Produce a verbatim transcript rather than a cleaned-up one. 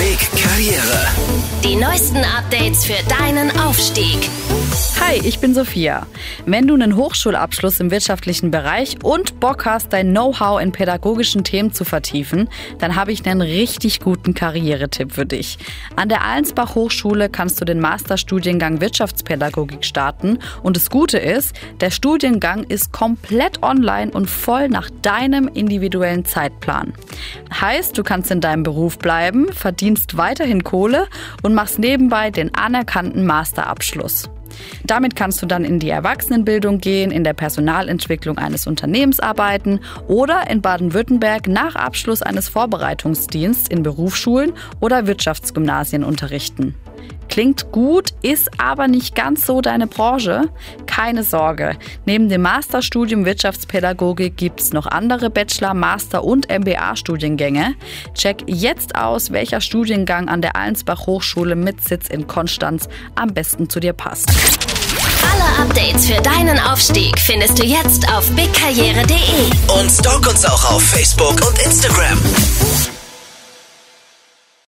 Big Karriere. Die neuesten Updates für deinen Aufstieg. Hi, ich bin Sophia. Wenn du einen Hochschulabschluss im wirtschaftlichen Bereich und Bock hast, dein Know-how in pädagogischen Themen zu vertiefen, dann habe ich einen richtig guten Karrieretipp für dich. An der Allensbach Hochschule kannst du den Masterstudiengang Wirtschaftspädagogik starten und das Gute ist, der Studiengang ist komplett online und voll nach deinem individuellen Zeitplan. Heißt, du kannst in deinem Beruf bleiben, verdienst weiterhin Kohle und machst nebenbei den anerkannten Masterabschluss. Damit kannst du dann in die Erwachsenenbildung gehen, in der Personalentwicklung eines Unternehmens arbeiten oder in Baden-Württemberg nach Abschluss eines Vorbereitungsdienstes in Berufsschulen oder Wirtschaftsgymnasien unterrichten. Klingt gut, ist aber nicht ganz so deine Branche? Keine Sorge, neben dem Masterstudium Wirtschaftspädagogik gibt es noch andere Bachelor-, Master- und M B A-Studiengänge. Check jetzt aus, welcher Studiengang an der Allensbach Hochschule mit Sitz in Konstanz am besten zu dir passt. Alle Updates für deinen Aufstieg findest du jetzt auf big karriere punkt de. Und stalk uns auch auf Facebook und Instagram.